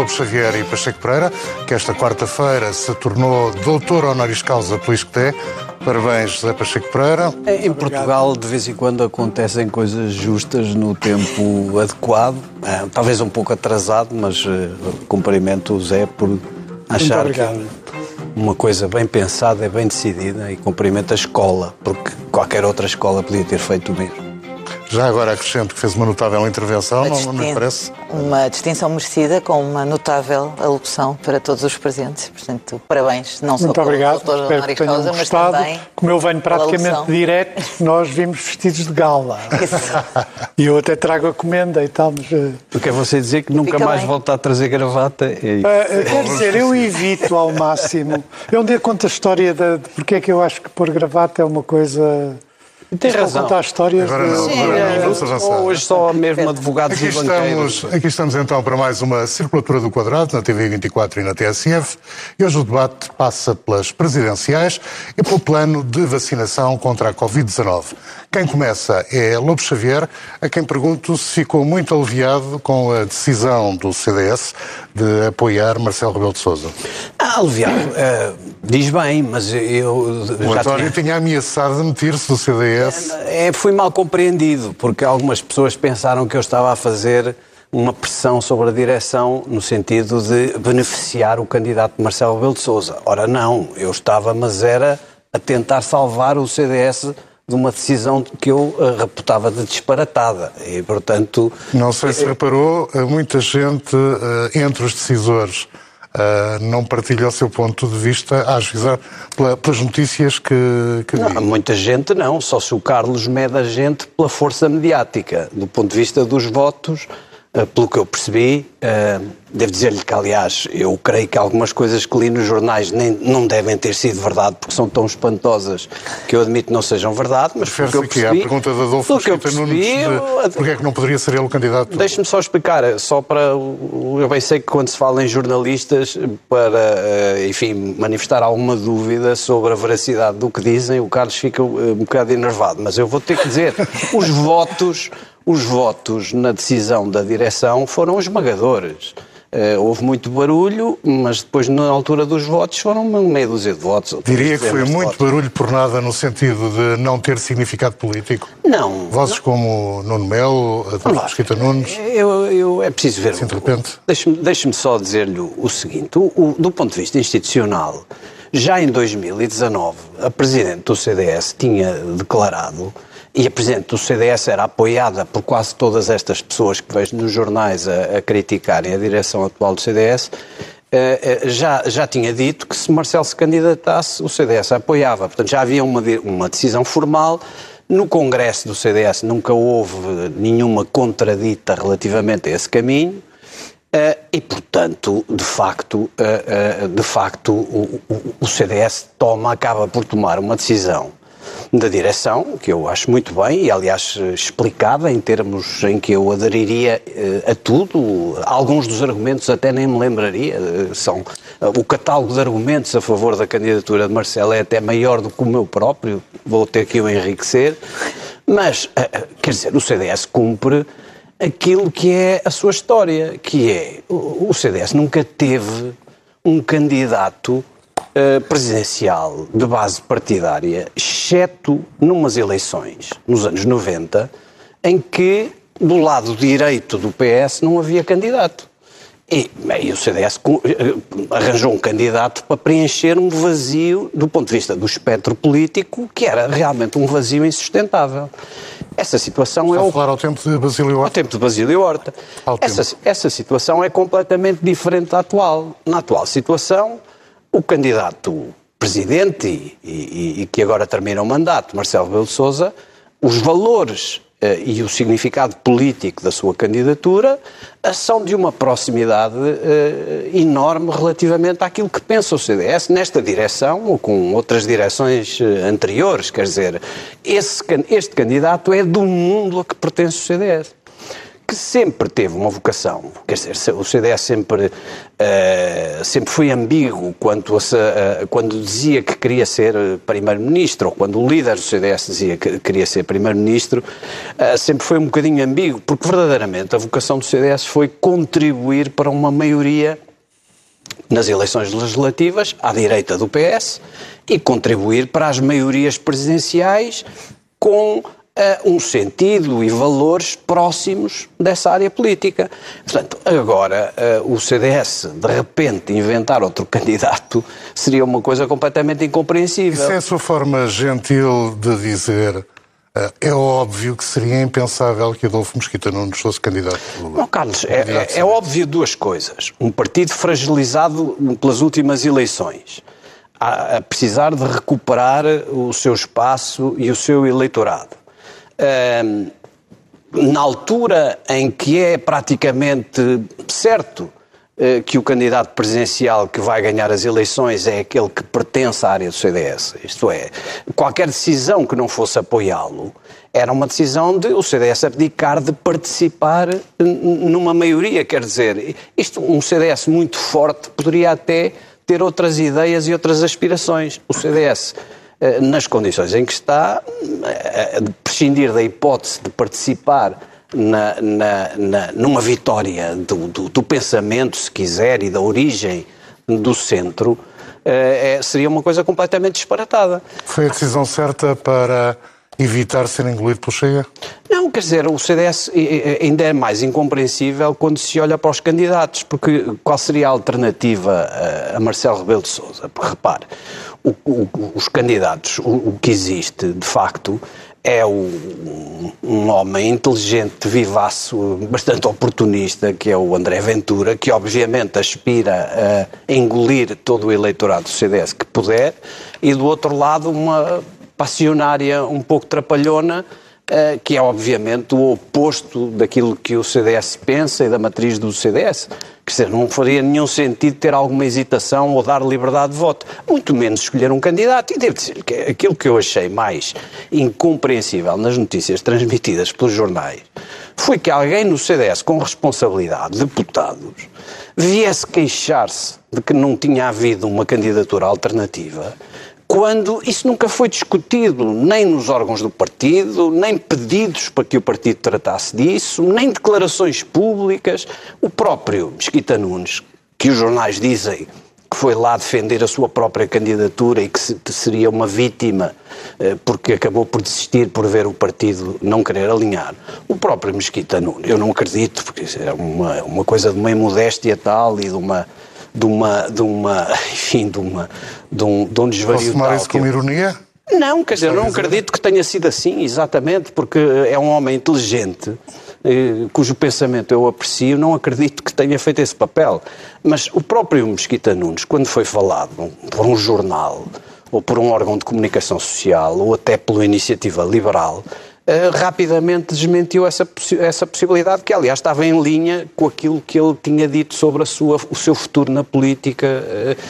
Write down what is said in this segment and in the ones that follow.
Lobo Xavier e Pacheco Pereira, que esta quarta-feira se tornou doutor honoris causa pelo ISCTE. Parabéns, José Pacheco Pereira. Em Portugal, de vez em quando, acontecem coisas justas no tempo adequado, talvez um pouco atrasado, mas cumprimento o Zé por achar que uma coisa bem pensada é bem decidida, e cumprimento a escola, porque qualquer outra escola podia ter feito o mesmo. Já agora acrescento que fez uma notável intervenção, não me parece? Uma distinção merecida, com uma notável alocução para todos os presentes. Portanto, parabéns, não só pelo doutor honoris causa, mas também. Como eu venho praticamente direto, nós vimos vestidos de gala. E eu até trago a comenda e tal. Mas, porque é você dizer que nunca mais volta a trazer gravata? Quer dizer, eu evito ao máximo. Eu um dia conto a história de porque é que eu acho que pôr gravata é uma coisa... Tem razão. Contar histórias. Agora não vamos avançar. Hoje só mesmo advogados e banqueiros. Aqui estamos então para mais uma Circulatura do Quadrado, na TV24 e na TSF. E hoje o debate passa pelas presidenciais e pelo plano de vacinação contra a Covid-19. Quem começa é Lobo Xavier, a quem pergunto se ficou muito aliviado com a decisão do CDS de apoiar Marcelo Rebelo de Sousa. Aliviado, diz bem, mas eu... O António tinha ameaçado de meter-se do CDS. Fui mal compreendido, porque algumas pessoas pensaram que eu estava a fazer uma pressão sobre a direção no sentido de beneficiar o candidato Marcelo Rebelo de Sousa. Ora não, eu estava, mas era a tentar salvar o CDS de uma decisão que eu reputava de disparatada. E, portanto... Não sei se reparou, muita gente entre os decisores não partilha o seu ponto de vista, a juizar pelas notícias que não, muita gente não, só se o Carlos mede a gente pela força mediática. Do ponto de vista dos votos, pelo que eu percebi, devo dizer-lhe que, aliás, eu creio que algumas coisas que li nos jornais não devem ter sido verdade, porque são tão espantosas que eu admito que não sejam verdade, mas pelo que eu percebi... A pergunta de Adolfo Mesquita Nunes, porque é que não poderia ser ele o candidato? Deixe-me só explicar, só para... Eu bem sei que quando se fala em jornalistas, para, enfim, manifestar alguma dúvida sobre a veracidade do que dizem, o Carlos fica um bocado enervado, mas eu vou ter que dizer, os votos na decisão da direção foram esmagadores. Houve muito barulho, mas depois, na altura dos votos, foram meia dúzia de votos. Diria que foi muito barulho por nada, no sentido de não ter significado político? Não. Vozes como Nuno Melo, Adolfo Mesquita Nunes? É preciso ver. Assim, de repente. Deixe-me só dizer-lhe o seguinte. Do ponto de vista institucional, já em 2019, a Presidente do CDS tinha declarado, e a Presidente do CDS era apoiada por quase todas estas pessoas que vejo nos jornais a criticarem a direção atual do CDS, já tinha dito que se Marcelo se candidatasse, o CDS a apoiava. Portanto, já havia uma decisão formal. No Congresso do CDS nunca houve nenhuma contradita relativamente a esse caminho. E, portanto, de facto o CDS acaba por tomar uma decisão da direção, que eu acho muito bem, e aliás explicada em termos em que eu aderiria a tudo. Alguns dos argumentos até nem me lembraria. O catálogo de argumentos a favor da candidatura de Marcelo é até maior do que o meu próprio, vou ter que o enriquecer, mas, quer dizer, o CDS cumpre aquilo que é a sua história, que é, o CDS nunca teve um candidato presidencial de base partidária, exceto numas eleições, nos anos 90, em que do lado direito do PS não havia candidato. E o CDS arranjou um candidato para preencher um vazio, do ponto de vista do espectro político, que era realmente um vazio insustentável. Essa situação Está a falar ao tempo de Basílio Horta? Ao tempo de Basílio Horta. Essa situação é completamente diferente da atual. Na atual situação, o candidato presidente e que agora termina o mandato, Marcelo Rebelo de Sousa, os valores e o significado político da sua candidatura são de uma proximidade enorme relativamente àquilo que pensa o CDS nesta direção ou com outras direções anteriores. Quer dizer, este candidato é do mundo a que pertence o CDS. que sempre teve uma vocação, quer dizer, o CDS sempre foi ambíguo quando dizia que queria ser primeiro-ministro, ou quando o líder do CDS dizia que queria ser primeiro-ministro, sempre foi um bocadinho ambíguo, porque verdadeiramente a vocação do CDS foi contribuir para uma maioria nas eleições legislativas, à direita do PS, e contribuir para as maiorias presidenciais com um sentido e valores próximos dessa área política. Portanto, agora o CDS, de repente, inventar outro candidato seria uma coisa completamente incompreensível. Isso é a sua forma gentil de dizer... É óbvio que seria impensável que Adolfo Mesquita Nunes fosse candidato. Não, Carlos, é óbvio duas coisas. Um partido fragilizado pelas últimas eleições, a precisar de recuperar o seu espaço e o seu eleitorado. Na altura em que é praticamente certo que o candidato presidencial que vai ganhar as eleições é aquele que pertence à área do CDS. Isto é, qualquer decisão que não fosse apoiá-lo era uma decisão de o CDS abdicar de participar numa maioria. Quer dizer, um CDS muito forte poderia até ter outras ideias e outras aspirações. O CDS, nas condições em que está, prescindir da hipótese de participar numa vitória do pensamento, se quiser, e da origem do centro, seria uma coisa completamente disparatada. Foi a decisão certa para evitar ser engolido pelo Chega? Não, quer dizer, o CDS ainda é mais incompreensível quando se olha para os candidatos, porque qual seria a alternativa a Marcelo Rebelo de Sousa? Porque, repare, os candidatos, o que existe, de facto, é um homem inteligente, vivaço, bastante oportunista, que é o André Ventura, que obviamente aspira a engolir todo o eleitorado do CDS que puder, e do outro lado uma passionária um pouco trapalhona, que é obviamente o oposto daquilo que o CDS pensa e da matriz do CDS. Quer dizer, não faria nenhum sentido ter alguma hesitação ou dar liberdade de voto, muito menos escolher um candidato. E devo dizer que aquilo que eu achei mais incompreensível nas notícias transmitidas pelos jornais foi que alguém no CDS com responsabilidade, deputados, viesse queixar-se de que não tinha havido uma candidatura alternativa, quando isso nunca foi discutido, nem nos órgãos do partido, nem pedidos para que o partido tratasse disso, nem declarações públicas. O próprio Mesquita Nunes, que os jornais dizem que foi lá defender a sua própria candidatura e que seria uma vítima porque acabou por desistir por ver o partido não querer alinhar. O próprio Mesquita Nunes, eu não acredito, porque isso é uma coisa de uma imodéstia tal e de um desvario. Posso tomar isso como ironia? Não, quer dizer, não acredito que tenha sido assim, exatamente, porque é um homem inteligente, cujo pensamento eu aprecio, não acredito que tenha feito esse papel. Mas o próprio Mesquita Nunes, quando foi falado por um jornal, ou por um órgão de comunicação social, ou até pela Iniciativa Liberal, rapidamente desmentiu essa possibilidade, que aliás estava em linha com aquilo que ele tinha dito sobre o seu futuro na política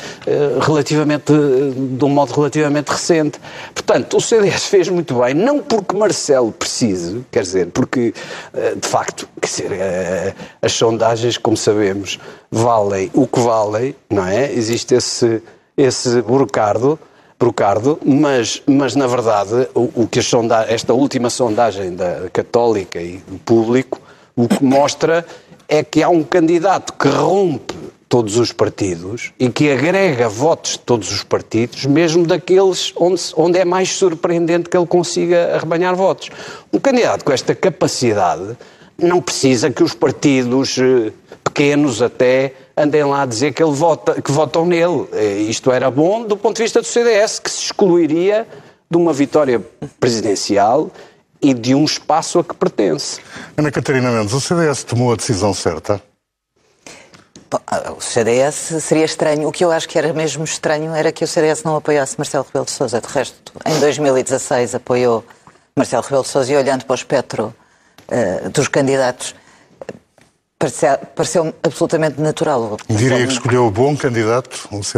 de um modo relativamente recente. Portanto, o CDS fez muito bem, não porque Marcelo precise, quer dizer, porque de facto, quer dizer, as sondagens, como sabemos, valem o que valem, não é? Existe esse brocardo, mas na verdade o que esta última sondagem da Católica e do Público o que mostra é que há um candidato que rompe todos os partidos e que agrega votos de todos os partidos, mesmo daqueles onde é mais surpreendente que ele consiga arrebanhar votos. Um candidato com esta capacidade não precisa que os partidos pequenos até andem lá a dizer que votam nele. Isto era bom do ponto de vista do CDS, que se excluiria de uma vitória presidencial e de um espaço a que pertence. Ana Catarina Mendes, o CDS tomou a decisão certa? Bom, o CDS seria estranho. O que eu acho que era mesmo estranho era que o CDS não apoiasse Marcelo Rebelo de Sousa. De resto, em 2016 apoiou Marcelo Rebelo de Sousa e, olhando para o espectro dos candidatos, pareceu absolutamente natural. Diria que escolheu o bom candidato, o CDS?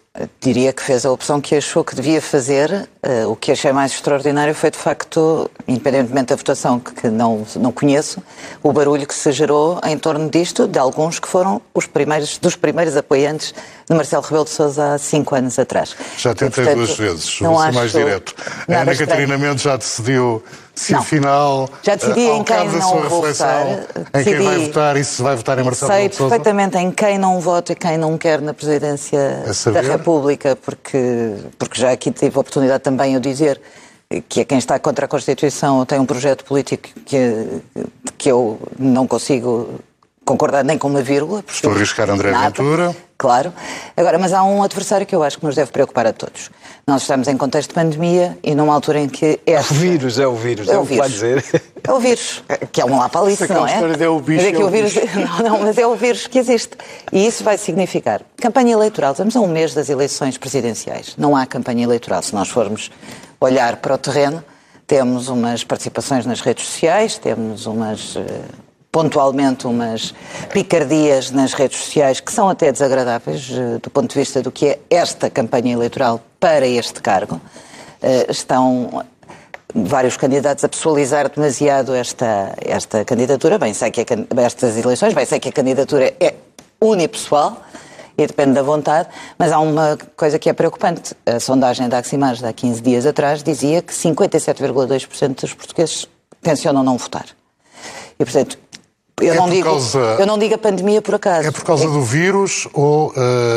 Diria que fez a opção que achou que devia fazer. O que achei mais extraordinário foi, de facto, independentemente da votação, que não conheço, o barulho que se gerou em torno disto, de alguns que foram dos primeiros apoiantes de Marcelo Rebelo de Sousa há 5 anos atrás. Já tentei 2 vezes, vou ser mais direto. A Ana Catarina Mendes já decidiu se afinal, já decidi em quem não vou votar. Em quem vai votar e se vai votar em Marcelo Rebelo de Sousa? Sei perfeitamente em quem não voto e quem não quer na presidência da República, porque já aqui tive a oportunidade também de dizer que é quem está contra a Constituição ou tem um projeto político que eu não consigo concordar nem com uma vírgula. Estou a arriscar André Ventura. Claro. Agora, mas há um adversário que eu acho que nos deve preocupar a todos. Nós estamos em contexto de pandemia e numa altura em que é o vírus, é o que vai dizer. É o vírus, que é um lapalice, não é? Mas é o vírus que existe. E isso vai significar campanha eleitoral. Estamos a um mês das eleições presidenciais. Não há campanha eleitoral. Se nós formos olhar para o terreno, temos umas participações nas redes sociais, temos pontualmente umas picardias nas redes sociais que são até desagradáveis do ponto de vista do que é esta campanha eleitoral para este cargo. Estão vários candidatos a pessoalizar demasiado esta candidatura. Bem sei que estas eleições, bem sei que a candidatura é unipessoal e depende da vontade, mas há uma coisa que é preocupante. A sondagem da Aximage de há 15 dias atrás dizia que 57,2% dos portugueses tencionam não votar. E, portanto, eu não digo a pandemia por acaso. É por causa do vírus ou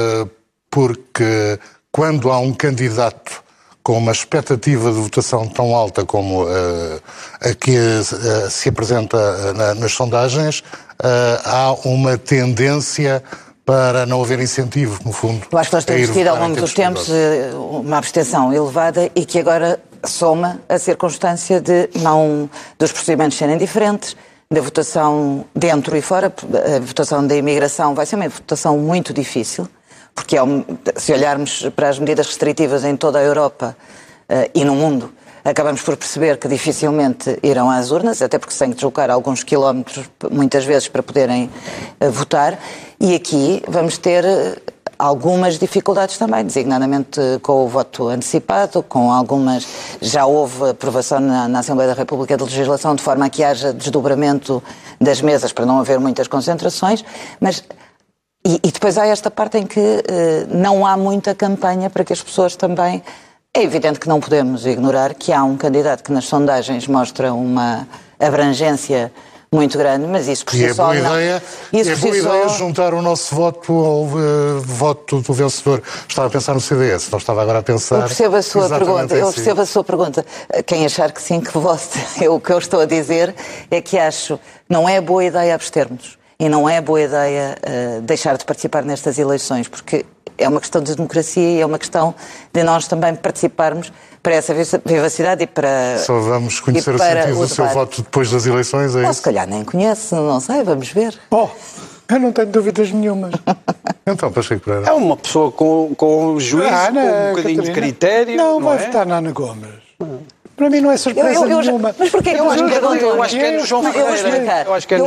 porque quando há um candidato com uma expectativa de votação tão alta como a que se apresenta nas sondagens, há uma tendência para não haver incentivo, no fundo. Eu acho que nós temos tido ao longo dos tempos uma abstenção elevada e que agora soma a circunstância dos procedimentos serem diferentes, da votação dentro e fora. A votação da imigração vai ser uma votação muito difícil, porque se olharmos para as medidas restritivas em toda a Europa e no mundo, acabamos por perceber que dificilmente irão às urnas, até porque se tem que deslocar alguns quilómetros, muitas vezes, para poderem votar. E aqui vamos ter algumas dificuldades também, designadamente com o voto antecipado, com algumas... Já houve aprovação na Assembleia da República de legislação de forma a que haja desdobramento das mesas para não haver muitas concentrações, mas... E depois há esta parte em que não há muita campanha para que as pessoas também... É evidente que não podemos ignorar que há um candidato que nas sondagens mostra uma abrangência muito grande, mas isso por si só não. É boa ideia juntar o nosso voto ao voto do vencedor. Estava a pensar no CDS, não estava agora a pensar... Eu percebo a sua pergunta. Quem achar que sim, que vote. O que eu estou a dizer é que acho não é boa ideia abstermos e não é boa ideia deixar de participar nestas eleições, porque é uma questão de democracia e é uma questão de nós também participarmos para essa vivacidade e para... Só vamos conhecer o sentido do seu voto depois das eleições, é isso? Se calhar nem conhece, não sei, vamos ver. Eu não tenho dúvidas nenhumas. Então, Pacheco Pereira. É uma pessoa com juízo, com um bocadinho de critério. Não vai votar na Ana Gomes. Para mim não é surpresa nenhuma. Mas porquê que eu acho que é no João Ferreira? Eu vou explicar.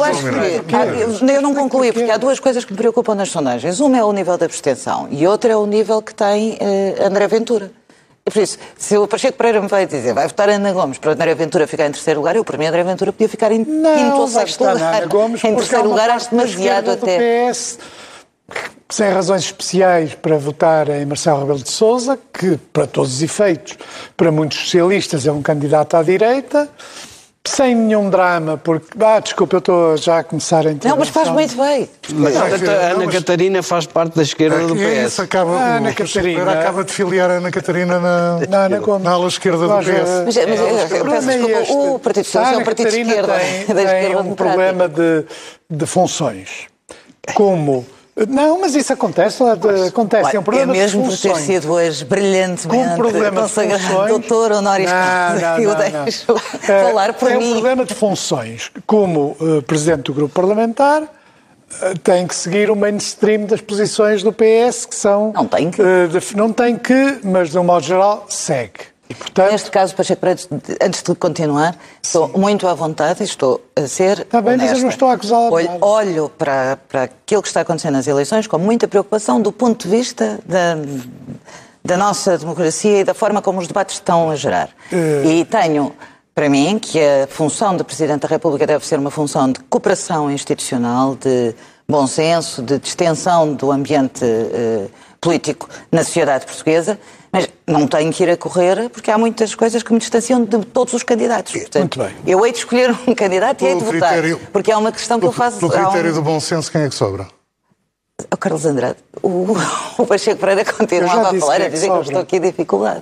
Eu não concluí, porque há duas coisas que me preocupam nas sondagens. Uma é o nível da abstenção e outra é o nível que tem André Ventura. E por isso, se o Pacheco Pereira me vai dizer vai votar Ana Gomes para André Ventura ficar em terceiro lugar, para mim André Ventura podia ficar em quinto ou sexto lugar. Em terceiro lugar acho demasiado até... PS, sem razões especiais para votar em Marcelo Rebelo de Sousa, que, para todos os efeitos, para muitos socialistas é um candidato à direita, sem nenhum drama, porque... desculpa, eu estou já a começar a entender. Não, mas faz muito bem. Mas a Ana Catarina faz parte da esquerda do PS. Ana Catarina acaba de filiar a Ana Catarina na ala esquerda do PS. Mas peço desculpa, o Partido Socialista é um partido de esquerda. Tem um problema de funções. Como... Não, mas isso acontece. É um problema de mesmo funções. por ter sido hoje brilhantemente consagrado doutor honoris causa. Eu deixo falar por mim. É um problema de funções. Como Presidente do Grupo Parlamentar, tem que seguir o mainstream das posições do PS, que são... Não tem que. Não tem que, mas de um modo geral, segue. E, portanto, neste caso, Pacheco Pereira, antes de continuar, estou muito à vontade e estou a ser Está bem, honesta. Mas eu não estou a acusá-la de nada. Olho para aquilo que está acontecendo nas eleições com muita preocupação do ponto de vista da nossa democracia e da forma como os debates estão a gerar. E tenho, para mim, que a função de Presidente da República deve ser uma função de cooperação institucional, de bom senso, de distensão do ambiente político na sociedade portuguesa, mas não tenho que ir a correr porque há muitas coisas que me distanciam de todos os candidatos. Portanto, muito bem. eu hei de escolher um candidato e hei de votar, porque é uma questão que eu faço... Pelo critério do bom senso, quem é que sobra? O Carlos Andrade. O Pacheco Pereira continuava a falar, a dizer que eu estou aqui em dificuldade.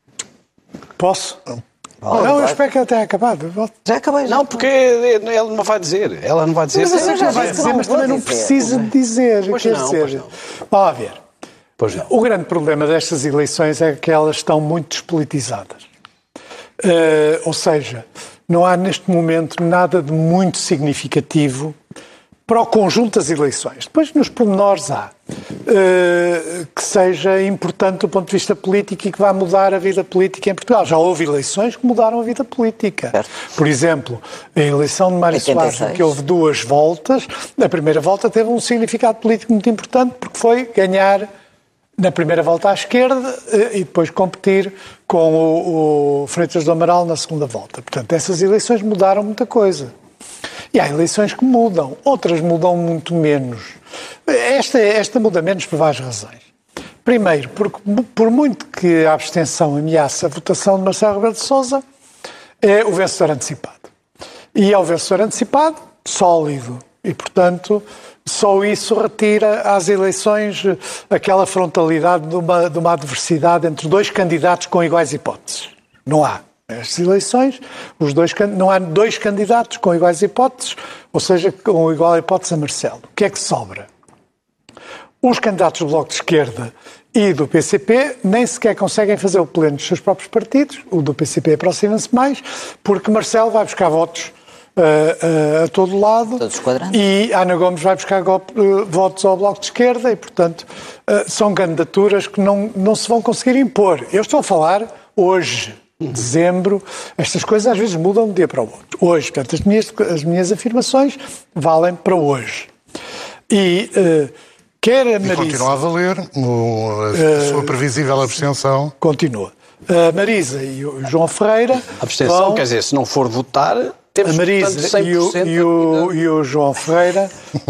Posso? Não, eu espero que ele tenha acabado. Já acabei. Já. Não, porque ela não vai dizer. Ela não vai dizer. Mas eu sei que já não vai disse, dizer, não mas vou também não dizer. precisa de dizer. Pois Quer não, dizer, pois não. vamos lá ver. Pois não. O grande problema destas eleições é que elas estão muito despolitizadas. Ou seja, não há neste momento nada de muito significativo para o conjunto das eleições. Depois, nos pormenores, há que seja importante do ponto de vista político e que vá mudar a vida política em Portugal. Já houve eleições que mudaram a vida política. Certo. Por exemplo, a eleição de Mário 86. Soares, que houve 2 voltas, na primeira volta teve um significado político muito importante porque foi ganhar na primeira volta à esquerda e depois competir com o Freitas do Amaral na segunda volta. Portanto, essas eleições mudaram muita coisa. E há eleições que mudam, outras mudam muito menos. Esta muda menos por várias razões. Primeiro, porque por muito que a abstenção ameaça a votação de Marcelo Rebelo de Sousa, é o vencedor antecipado. E é o vencedor antecipado sólido. E, portanto, só isso retira às eleições aquela frontalidade de uma adversidade entre 2 candidatos com iguais hipóteses. Não há. Nestas eleições, não há 2 candidatos com iguais hipóteses, ou seja, com igual hipótese a Marcelo. O que é que sobra? Os candidatos do Bloco de Esquerda e do PCP nem sequer conseguem fazer o pleno dos seus próprios partidos, o do PCP aproxima-se mais, porque Marcelo vai buscar votos a todo lado e Ana Gomes vai buscar votos ao Bloco de Esquerda e, portanto, são candidaturas que não se vão conseguir impor. Eu estou a falar hoje, dezembro, estas coisas às vezes mudam de um dia para o outro. Hoje, portanto, as minhas afirmações valem para hoje. E quer a Marisa... E continua a valer a sua previsível abstenção. Continua. A Marisa e o João Ferreira... Abstenção, quer dizer, se não for votar, temos, a Marisa portanto, 100% e o João Ferreira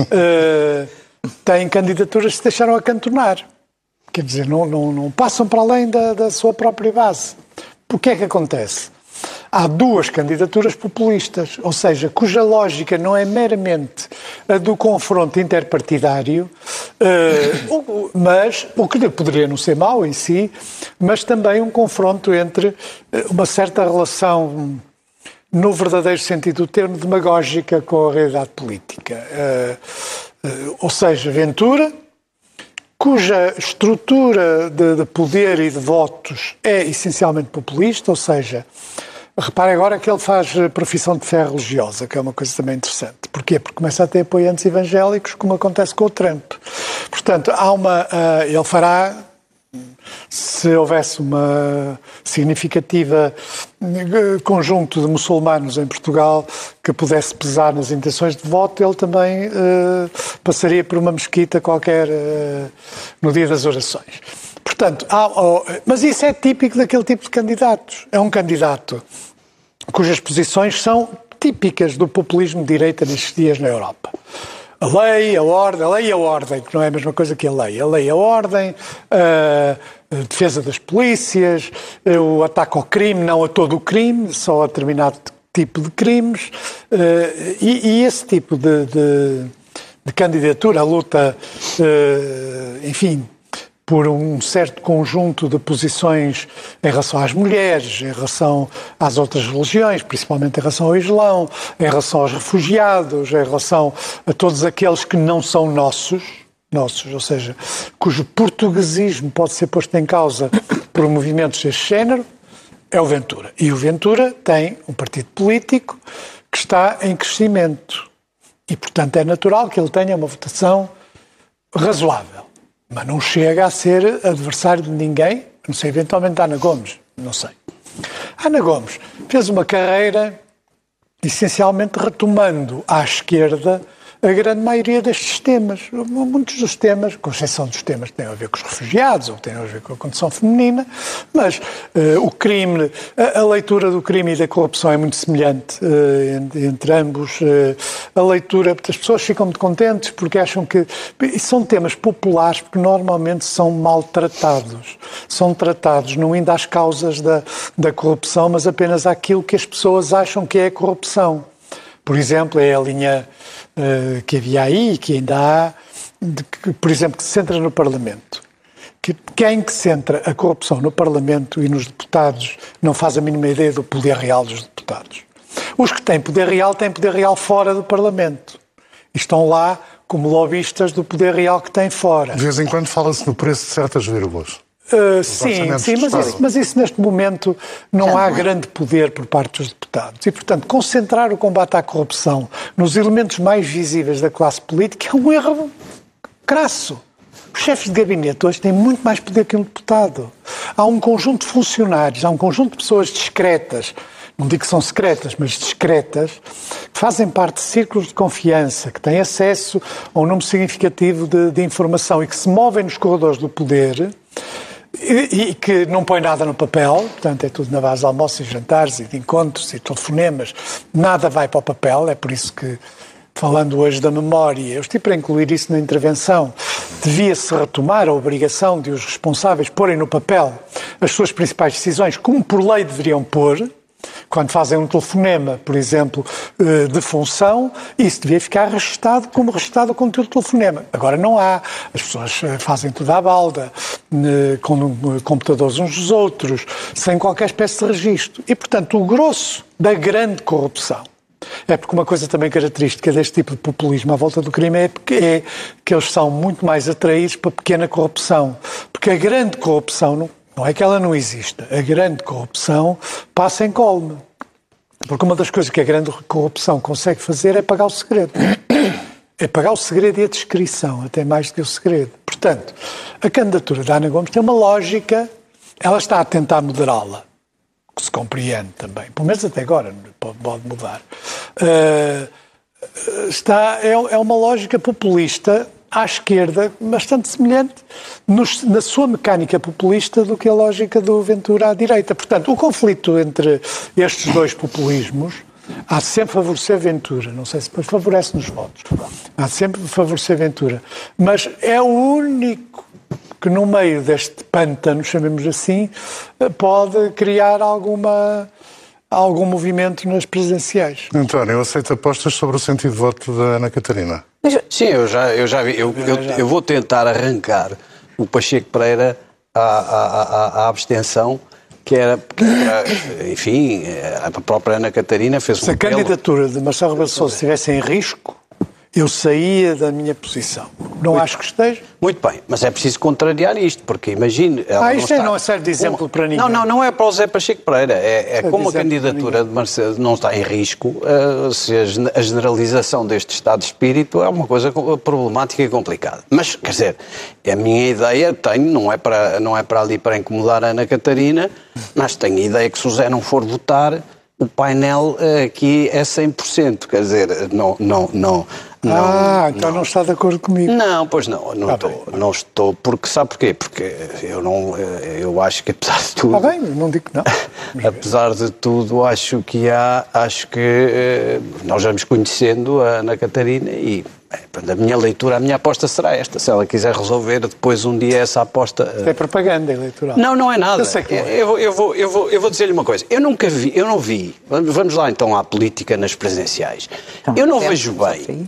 têm candidaturas que se deixaram acantonar. Quer dizer, não passam para além da sua própria base. O que é que acontece? Há 2 candidaturas populistas, ou seja, cuja lógica não é meramente a do confronto interpartidário, mas o que poderia não ser mau em si, mas também um confronto entre uma certa relação, no verdadeiro sentido do termo, demagógica com a realidade política. Ou seja, Ventura, cuja estrutura de poder e de votos é essencialmente populista, ou seja, reparem agora que ele faz profissão de fé religiosa, que é uma coisa também interessante. Porquê? Porque começa a ter apoiantes evangélicos, como acontece com o Trump. Portanto, ele fará, se houvesse uma significativa conjunto de muçulmanos em Portugal que pudesse pesar nas intenções de voto, ele também passaria por uma mesquita qualquer no dia das orações. Portanto, mas isso é típico daquele tipo de candidatos. É um candidato cujas posições são típicas do populismo de direita nestes dias na Europa. A lei, a ordem, que não é a mesma coisa que a lei, a ordem, a defesa das polícias, o ataque ao crime, não a todo o crime, só a determinado tipo de crimes, e esse tipo de candidatura, a luta, enfim, por um certo conjunto de posições em relação às mulheres, em relação às outras religiões, principalmente em relação ao Islão, em relação aos refugiados, em relação a todos aqueles que não são nossos, ou seja, cujo portuguesismo pode ser posto em causa por movimentos deste género, é o Ventura. E o Ventura tem um partido político que está em crescimento. E, portanto, é natural que ele tenha uma votação razoável. Mas não chega a ser adversário de ninguém, não sei, eventualmente Ana Gomes, não sei. Ana Gomes fez uma carreira essencialmente retomando à esquerda a grande maioria destes temas. Muitos dos temas, com exceção dos temas que têm a ver com os refugiados ou que têm a ver com a condição feminina, mas o crime, a leitura do crime e da corrupção é muito semelhante entre ambos. A leitura, as pessoas ficam muito contentes porque acham que são temas populares porque normalmente são maltratados. São tratados não indo às causas da corrupção, mas apenas àquilo que as pessoas acham que é a corrupção. Por exemplo, é a linha que havia aí e que ainda há, por exemplo, que se centra no Parlamento. Quem que centra a corrupção no Parlamento e nos deputados não faz a mínima ideia do poder real dos deputados. Os que têm poder real fora do Parlamento. E estão lá como lobistas do poder real que têm fora. De vez em quando fala-se no preço de certas vírgulas. Sim, mas isso neste momento não há grande poder por parte dos deputados. E, portanto, concentrar o combate à corrupção nos elementos mais visíveis da classe política é um erro crasso. Os chefes de gabinete hoje têm muito mais poder que um deputado. Há um conjunto de funcionários, há um conjunto de pessoas discretas, não digo que são secretas, mas discretas, que fazem parte de círculos de confiança, que têm acesso a um número significativo de informação e que se movem nos corredores do poder e que não põem nada no papel, portanto é tudo na base de almoços e jantares e de encontros e telefonemas, nada vai para o papel, é por isso que, falando hoje da memória, eu estive para incluir isso na intervenção, devia-se retomar a obrigação de os responsáveis porem no papel as suas principais decisões, como por lei deveriam pôr. Quando fazem um telefonema, por exemplo, de função, isso devia ficar registado como registado o conteúdo do telefonema. Agora não há. As pessoas fazem tudo à balda, com computadores uns dos outros, sem qualquer espécie de registro. E, portanto, o grosso da grande corrupção é porque uma coisa também característica deste tipo de populismo à volta do crime é que eles são muito mais atraídos para a pequena corrupção. Porque a grande corrupção não é que ela não exista. A grande corrupção passa incólume. Porque uma das coisas que a grande corrupção consegue fazer é pagar o segredo. É pagar o segredo e a descrição, até mais do que o segredo. Portanto, a candidatura da Ana Gomes tem uma lógica, ela está a tentar moderá-la, que se compreende também. Pelo menos até agora pode mudar. É uma lógica populista à esquerda, bastante semelhante na sua mecânica populista do que a lógica do Ventura à direita. Portanto, o conflito entre estes dois populismos há de sempre favorecer Ventura. Não sei se depois favorece nos votos. Há de sempre favorecer Ventura. Mas é o único que no meio deste pântano, chamemos assim, pode criar algum movimento nas presidenciais. António, eu aceito apostas sobre o sentido de voto da Ana Catarina. Sim, eu já vi. Eu vou tentar arrancar o Pacheco Pereira à abstenção, que era, enfim, a própria Ana Catarina fez Se a candidatura de Marcelo Rebelo de Sousa estivesse em risco, eu saía da minha posição. Não acho que esteja. Muito bem, mas é preciso contrariar isto, porque imagine... Isto não serve de exemplo para ninguém. Não é para o Zé Pacheco Pereira. É como a candidatura de Marcelo não está em risco, se a generalização deste estado de espírito é uma coisa problemática e complicada. Mas, quer dizer, a minha ideia, não é para ali para incomodar a Ana Catarina, mas tenho a ideia que se o Zé não for votar, o painel aqui é 100%, quer dizer, não, então não está de acordo comigo. Não, pois não estou, porque sabe porquê? Porque eu acho que apesar de tudo... Está bem, não digo que não. Apesar de tudo, acho que nós vamos conhecendo a Ana Catarina e a minha leitura, a minha aposta será esta. Se ela quiser resolver depois um dia essa aposta... É propaganda eleitoral. Não é nada. Eu sei que eu vou dizer-lhe uma coisa. Eu não vi. Vamos lá então à política nas presidenciais. Eu não vejo bem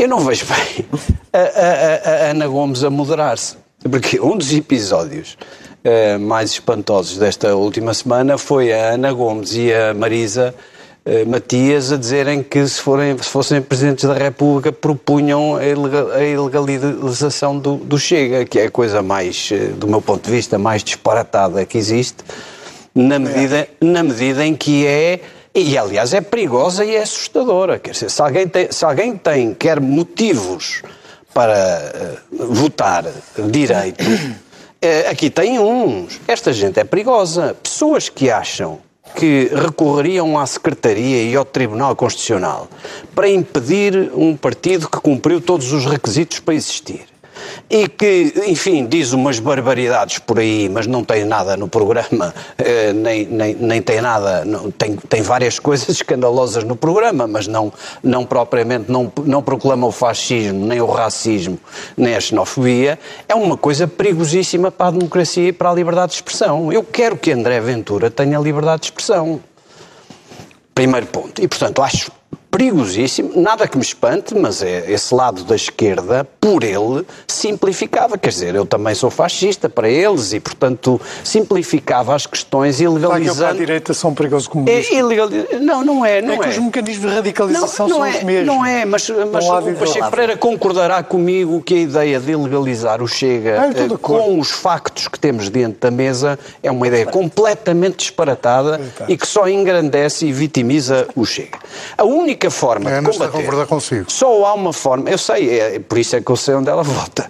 a Ana Gomes a moderar-se. Porque um dos episódios mais espantosos desta última semana foi a Ana Gomes e a Marisa Matias a dizerem que se fossem Presidentes da República propunham a ilegalização do Chega, que é a coisa mais, do meu ponto de vista, mais disparatada que existe, na medida em que e aliás é perigosa e é assustadora. Quer dizer, se alguém quer motivos para votar direito, aqui tem uns. Esta gente é perigosa. Pessoas que acham que recorreriam à Secretaria e ao Tribunal Constitucional para impedir um partido que cumpriu todos os requisitos para existir e que, enfim, diz umas barbaridades por aí, mas não tem nada no programa, nem tem nada, tem várias coisas escandalosas no programa, mas não propriamente, não proclama o fascismo, nem o racismo, nem a xenofobia, é uma coisa perigosíssima para a democracia e para a liberdade de expressão. Eu quero que André Ventura tenha liberdade de expressão. Primeiro ponto. E, portanto, acho perigosíssimo, nada que me espante, mas esse lado da esquerda, por ele, simplificava. Quer dizer, eu também sou fascista para eles e, portanto, simplificava as questões ilegalizando... Para a direita são perigosos comunistas. Não é. Que os mecanismos de radicalização são os mesmos. Não é, mas o Pacheco Pereira concordará comigo que a ideia de ilegalizar o Chega com os factos que temos diante da mesa é uma ideia completamente disparatada e que só engrandece e vitimiza o Chega. A única forma de combater... concordar consigo. Só há uma forma... Eu sei, por isso é que eu sei onde ela vota.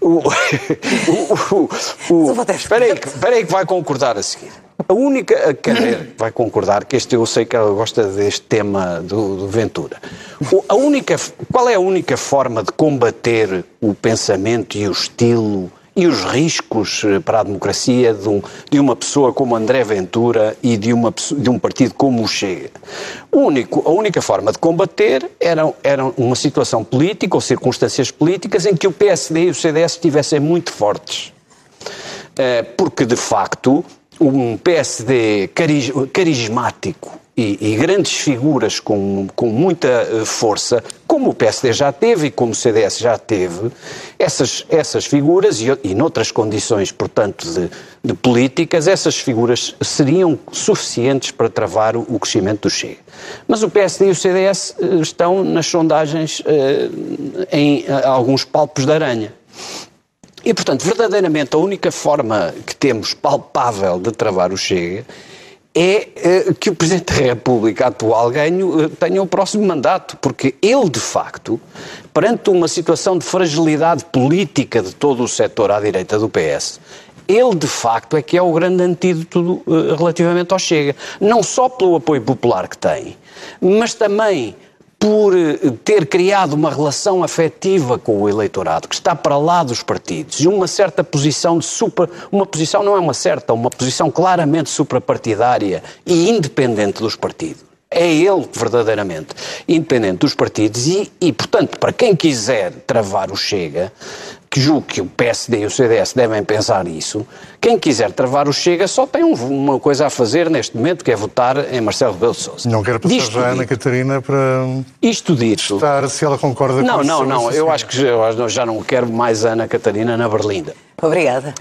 Espera aí que vai concordar a seguir. A única... Quer dizer, vai concordar que eu sei que ela gosta deste tema do Ventura. Qual é a única forma de combater o pensamento e o estilo e os riscos para a democracia de uma pessoa como André Ventura e de um partido como o Chega? A única forma de combater era uma situação política ou circunstâncias políticas em que o PSD e o CDS estivessem muito fortes. Porque, de facto, um PSD carismático e grandes figuras com muita força, como o PSD já teve e como o CDS já teve, essas figuras, e noutras condições, portanto, de políticas, essas figuras seriam suficientes para travar o crescimento do Chega. Mas o PSD e o CDS estão nas sondagens em alguns palpos de aranha. E, portanto, verdadeiramente a única forma que temos palpável de travar o Chega é que o Presidente da República atual tenha o próximo mandato, porque ele, de facto, perante uma situação de fragilidade política de todo o setor à direita do PS, ele, de facto, é que é o grande antídoto relativamente ao Chega. Não só pelo apoio popular que tem, mas também por ter criado uma relação afetiva com o eleitorado, que está para lá dos partidos, e uma certa posição uma posição não é uma certa, uma posição claramente suprapartidária e independente dos partidos. É ele, verdadeiramente, independente dos partidos e, portanto, para quem quiser travar o Chega, que julgo que o PSD e o CDS devem pensar isso, quem quiser travar o Chega só tem uma coisa a fazer neste momento, que é votar em Marcelo Rebelo de Sousa. Não quero passar já a Ana Catarina para testar se ela concorda com isso. Não, eu acho que já não quero mais a Ana Catarina na Berlinda. Obrigada.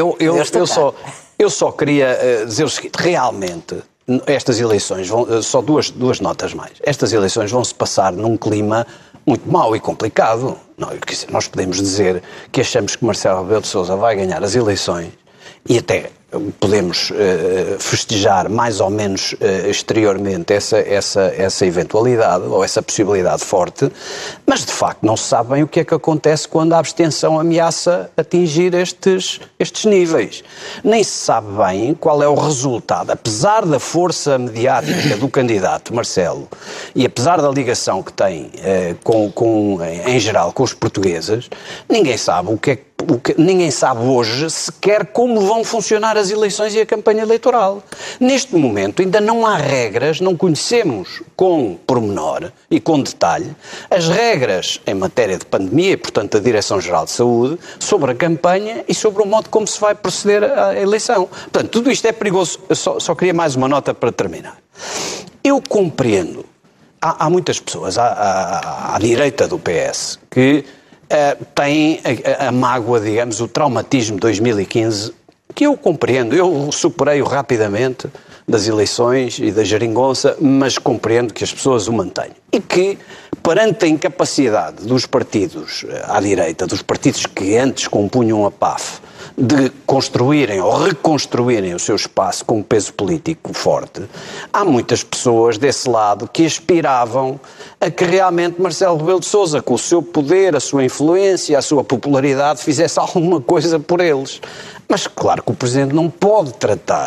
Eu só queria dizer o seguinte, realmente... Estas eleições só duas notas mais. Estas eleições vão se passar num clima muito mau e complicado. Nós podemos dizer que achamos que Marcelo Rebelo de Sousa vai ganhar as eleições e até podemos festejar mais ou menos exteriormente essa eventualidade ou essa possibilidade forte, mas de facto não se sabe bem o que é que acontece quando a abstenção ameaça atingir estes níveis. Nem se sabe bem qual é o resultado, apesar da força mediática do candidato Marcelo e apesar da ligação que tem em geral com os portugueses, ninguém sabe ninguém sabe hoje sequer como vão funcionar as eleições e a campanha eleitoral. Neste momento ainda não há regras, não conhecemos com pormenor e com detalhe as regras em matéria de pandemia e, portanto, da Direção-Geral de Saúde sobre a campanha e sobre o modo como se vai proceder à eleição. Portanto, tudo isto é perigoso. Eu só queria mais uma nota para terminar. Eu compreendo. Há muitas pessoas à direita do PS que têm a mágoa, digamos, o traumatismo de 2015, que eu compreendo, eu superei-o rapidamente das eleições e da geringonça, mas compreendo que as pessoas o mantenham. E que, perante a incapacidade dos partidos à direita, dos partidos que antes compunham a PAF, de construírem ou reconstruírem o seu espaço com um peso político forte, há muitas pessoas desse lado que aspiravam a que realmente Marcelo Rebelo de Sousa, com o seu poder, a sua influência, a sua popularidade, fizesse alguma coisa por eles. Mas claro que o Presidente não pode tratar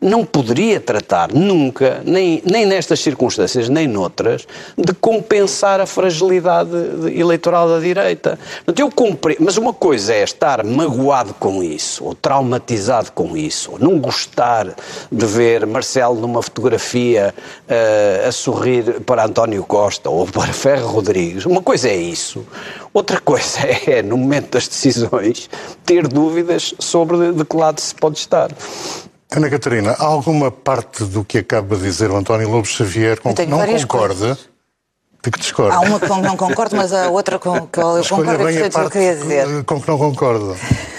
não poderia tratar nunca, nem nestas circunstâncias, nem noutras, de compensar a fragilidade eleitoral da direita. Portanto, eu compreendo, mas uma coisa é estar magoado com isso, ou traumatizado com isso, ou não gostar de ver Marcelo numa fotografia a sorrir para António Costa ou para Ferro Rodrigues. Uma coisa é isso. Outra coisa é, no momento das decisões, ter dúvidas sobre de que lado se pode estar. Ana Catarina, há alguma parte do que acaba de dizer o António Lobo Xavier com que não concorda? De que discorda? Há uma com que não concordo, mas há outra com que eu concordo, e portanto eu queria dizer. Com que não concordo.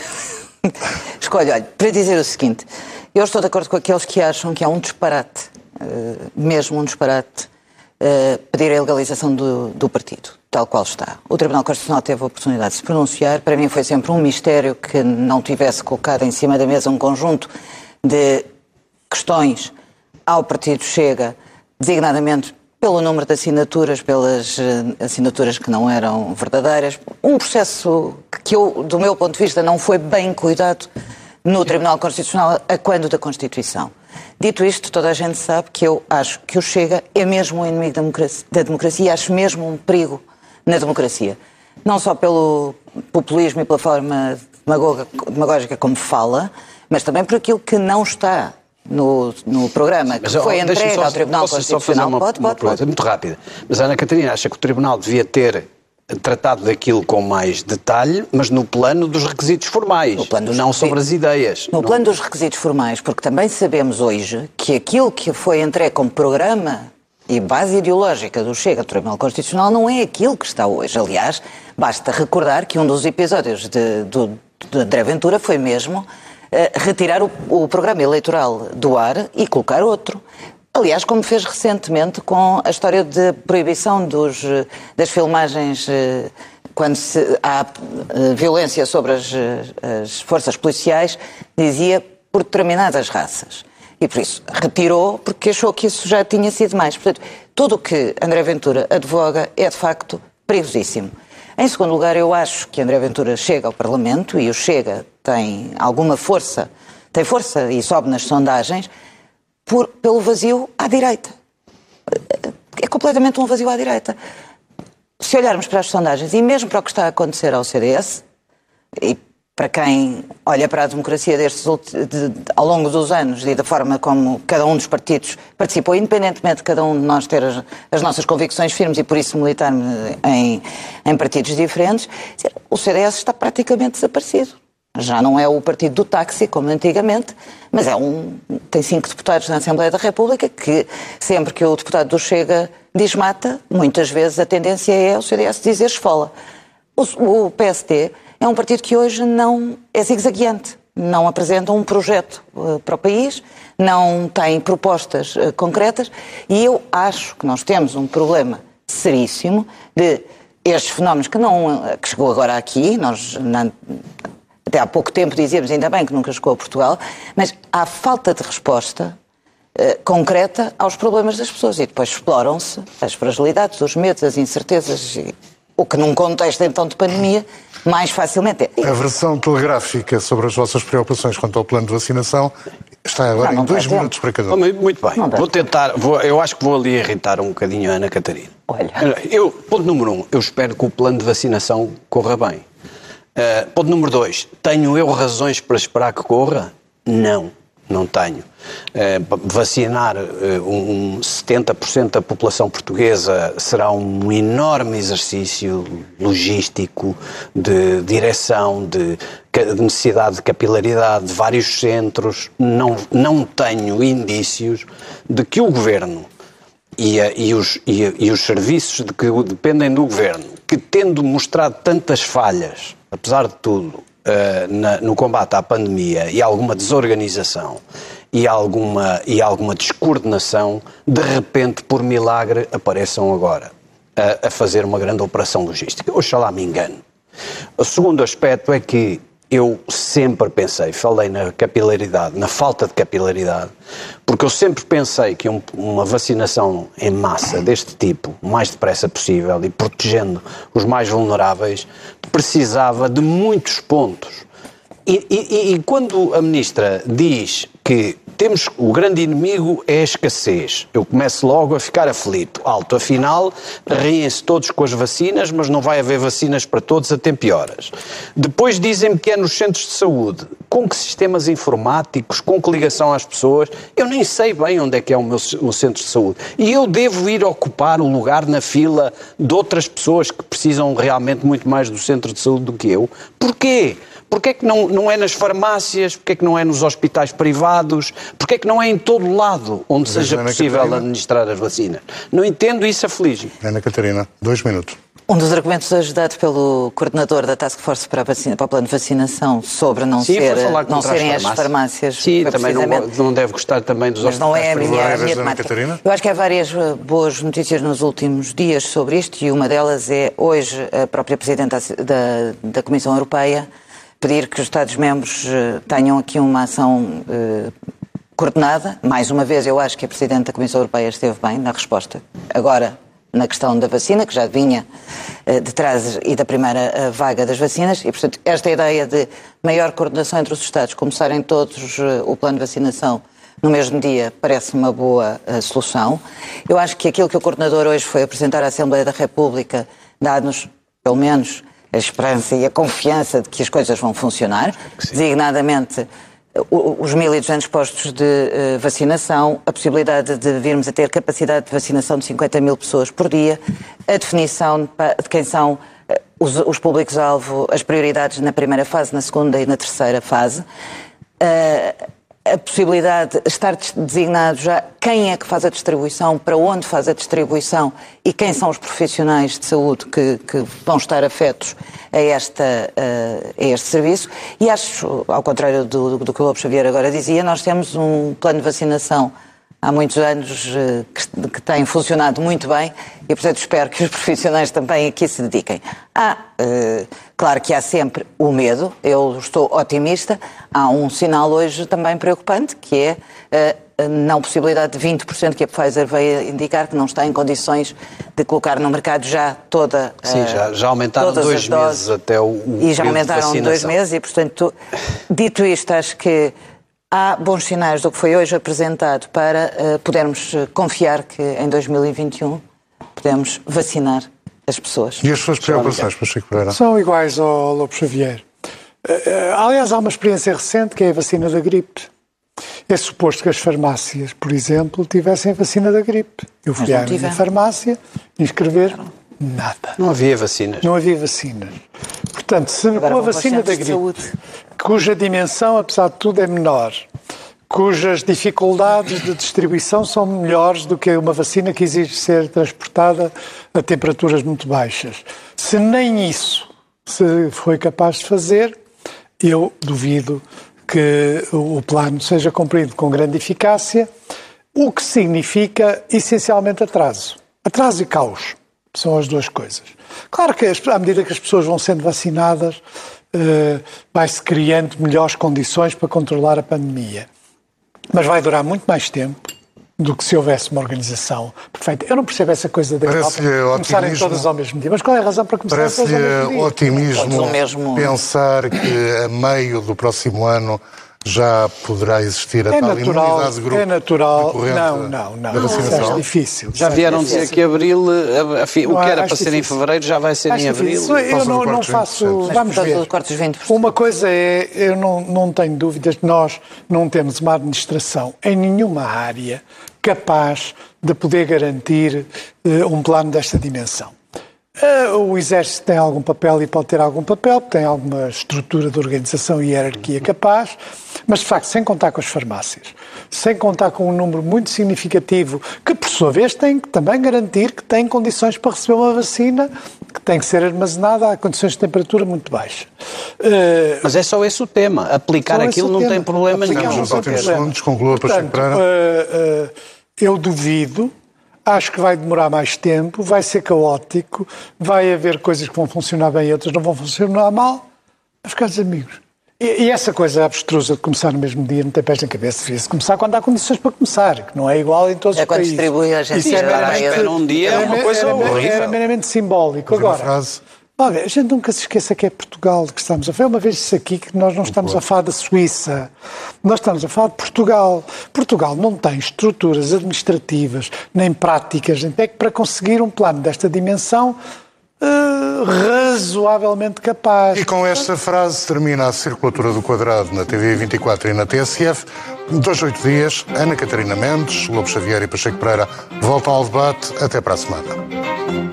Escolho, olha, para dizer o seguinte, eu estou de acordo com aqueles que acham que é um disparate, mesmo um disparate, pedir a legalização do partido, tal qual está. O Tribunal Constitucional teve a oportunidade de se pronunciar. Para mim foi sempre um mistério que não tivesse colocado em cima da mesa um conjunto de questões ao Partido Chega, designadamente pelo número de assinaturas, pelas assinaturas que não eram verdadeiras. Um processo que do meu ponto de vista, não foi bem cuidado no Tribunal Constitucional a quando da Constituição. Dito isto, toda a gente sabe que eu acho que o Chega é mesmo um inimigo da democracia e acho mesmo um perigo na democracia. Não só pelo populismo e pela forma demagógica como fala, mas também por aquilo que não está no programa que foi entregue ao Tribunal Constitucional. Pode. Muito rápida. Mas a Ana Catarina acha que o Tribunal devia ter tratado daquilo com mais detalhe, mas no plano dos requisitos formais, não sobre as ideias. No plano dos requisitos formais, porque também sabemos hoje que aquilo que foi entregue como programa e base ideológica do Chega ao Tribunal Constitucional não é aquilo que está hoje. Aliás, basta recordar que um dos episódios de André Ventura foi mesmo retirar o programa eleitoral do ar e colocar outro. Aliás, como fez recentemente com a história de proibição das filmagens quando há violência sobre as forças policiais, dizia por determinadas raças. E por isso retirou, porque achou que isso já tinha sido mais. Portanto, tudo o que André Ventura advoga é, de facto, perigosíssimo. Em segundo lugar, eu acho que André Ventura chega ao Parlamento e o Chega tem alguma força, tem força e sobe nas sondagens pelo vazio à direita. É completamente um vazio à direita. Se olharmos para as sondagens e mesmo para o que está a acontecer ao CDS, e para quem olha para a democracia ao longo dos anos e da forma como cada um dos partidos participou, independentemente de cada um de nós ter as nossas convicções firmes e por isso militar em partidos diferentes, o CDS está praticamente desaparecido. Já não é o partido do táxi, como antigamente, mas tem 5 deputados na Assembleia da República que, sempre que o deputado do Chega diz mata, muitas vezes a tendência é o CDS dizer esfola. O PSD é um partido que hoje não é zigue-zagueante, não apresenta um projeto para o país, não tem propostas concretas e eu acho que nós temos um problema seríssimo de estes fenómenos que chegou agora aqui, nós até há pouco tempo dizíamos ainda bem que nunca chegou a Portugal, mas há falta de resposta concreta aos problemas das pessoas e depois exploram-se as fragilidades, os medos, as incertezas, o que num contexto então de pandemia mais facilmente é. A versão telegráfica sobre as vossas preocupações quanto ao plano de vacinação está agora em 2 minutos para cada um. Muito bem, vou tentar, eu acho que vou ali irritar um bocadinho a Ana Catarina. Olha. Ponto número 1, eu espero que o plano de vacinação corra bem. Ponto número 2, tenho eu razões para esperar que corra? Não tenho. Vacinar 70% da população portuguesa será um enorme exercício logístico, de direção, de necessidade de capilaridade, de vários centros. Não tenho indícios de que o Governo e os serviços que dependem do Governo, que tendo mostrado tantas falhas, apesar de tudo, no combate à pandemia e alguma desorganização e alguma descoordenação, de repente, por milagre, apareçam agora a fazer uma grande operação logística. Oxalá me engano. O segundo aspecto é que eu sempre pensei, falei na capilaridade, na falta de capilaridade, porque eu sempre pensei que uma vacinação em massa deste tipo, o mais depressa possível e protegendo os mais vulneráveis, precisava de muitos pontos. E quando a Ministra diz que o grande inimigo é a escassez. Eu começo logo a ficar aflito. Alto, afinal, riem-se todos com as vacinas, mas não vai haver vacinas para todos a tempo e horas. Depois dizem-me que é nos centros de saúde. Com que sistemas informáticos, com que ligação às pessoas? Eu nem sei bem onde é que é o meu centro de saúde. E eu devo ir ocupar o lugar na fila de outras pessoas que precisam realmente muito mais do centro de saúde do que eu? Porquê? Porquê é que não é nas farmácias? Porquê é que não é nos hospitais privados? Porquê é que não é em todo lado onde seja possível administrar as vacinas? Não entendo isso, aflige. Ana Catarina, 2 minutos. Um dos argumentos hoje dado pelo coordenador da Task Force para o plano de vacinação sobre não serem as farmácias... Sim, também não deve gostar também dos hospitais. Mas não é a minha temática. Eu acho que há várias boas notícias nos últimos dias sobre isto e uma delas é hoje a própria Presidente da Comissão Europeia pedir que os Estados-membros tenham aqui uma ação coordenada. Mais uma vez, eu acho que a Presidente da Comissão Europeia esteve bem na resposta. Agora, na questão da vacina, que já vinha de trás e da primeira vaga das vacinas, e, portanto, esta ideia de maior coordenação entre os Estados, começarem todos o plano de vacinação no mesmo dia, parece uma boa solução. Eu acho que aquilo que o coordenador hoje foi apresentar à Assembleia da República dá-nos, pelo menos, a esperança e a confiança de que as coisas vão funcionar, designadamente os 1.200 postos de vacinação, a possibilidade de virmos a ter capacidade de vacinação de 50 mil pessoas por dia, a definição de quem são os públicos-alvo, as prioridades na primeira fase, na segunda e na terceira fase, a possibilidade de estar designado já quem é que faz a distribuição, para onde faz a distribuição e quem são os profissionais de saúde que vão estar afetos a este serviço. E acho, ao contrário do que o Lobo Xavier agora dizia, nós temos um plano de vacinação há muitos anos que tem funcionado muito bem e, portanto, espero que os profissionais também aqui se dediquem. Claro que há sempre o medo, eu estou otimista. Há um sinal hoje também preocupante, que é a não possibilidade de 20% que a Pfizer veio indicar, que não está em condições de colocar no mercado já toda Sim, já aumentaram 2 meses até o e já aumentaram 2 meses e, portanto, dito isto, acho que há bons sinais do que foi hoje apresentado para podermos confiar que em 2021 podemos vacinar as pessoas. E as suas preocupações, Pacheco Pereira? São iguais ao Lobo Xavier. Aliás, há uma experiência recente que é a vacina da gripe. É suposto que as farmácias, por exemplo, tivessem a vacina da gripe. Eu fui à minha farmácia inscrever, nada. Não havia vacinas. Não havia vacinas. Portanto, se com a vacina da gripe, cuja dimensão, apesar de tudo, é menor, cujas dificuldades de distribuição são melhores do que uma vacina que exige ser transportada a temperaturas muito baixas. Se nem isso se foi capaz de fazer, eu duvido que o plano seja cumprido com grande eficácia, o que significa essencialmente atraso. Atraso e caos são as duas coisas. Claro que à medida que as pessoas vão sendo vacinadas, vai-se criando melhores condições para controlar a pandemia. Mas vai durar muito mais tempo do que se houvesse uma organização perfeita. Eu não percebo essa coisa da Europa começarem todas ao mesmo dia. Mas qual é a razão para começarem todas ao mesmo dia? Parece-lhe otimismo pensar que a meio do próximo ano já poderá existir a tal imunidade de grupo? É natural. Não. Isso é difícil. Já vieram dizer que abril, o que era para ser em fevereiro já vai ser em abril. Eu não faço... Vamos ver. Uma coisa é, eu não tenho dúvidas, nós não temos uma administração em nenhuma área capaz de poder garantir um plano desta dimensão. O Exército tem algum papel e pode ter algum papel, tem alguma estrutura de organização e hierarquia capaz, mas de facto, sem contar com as farmácias, sem contar com um número muito significativo, que por sua vez tem que também garantir que tem condições para receber uma vacina, que tem que ser armazenada a condições de temperatura muito baixa. Mas é só esse o tema. Aplicar aquilo não tem problema nenhum. Nos últimos segundos, conclua, Pacheco Pereira. Eu duvido. Acho que vai demorar mais tempo, vai ser caótico, vai haver coisas que vão funcionar bem e outras não vão funcionar mal. Mas, caros amigos, e essa coisa abstrusa de começar no mesmo dia não tem pés na cabeça. Devia-se começar quando há condições para começar, que não é igual em todos os países. É quando distribui a gente. Isso é meramente um dia, é uma coisa horrível. Era meramente simbólico. Agora, Olha, a gente nunca se esqueça que é Portugal que estamos a falar. Uma vez disse aqui que nós não estamos a falar da Suíça. Nós estamos a falar de Portugal. Portugal não tem estruturas administrativas, nem práticas, nem técnicas para conseguir um plano desta dimensão razoavelmente capaz. E com esta frase termina a Circulatura do Quadrado na TV24 e na TSF. 2 a 8 dias, Ana Catarina Mendes, Lobo Xavier e Pacheco Pereira voltam ao debate. Até para a semana.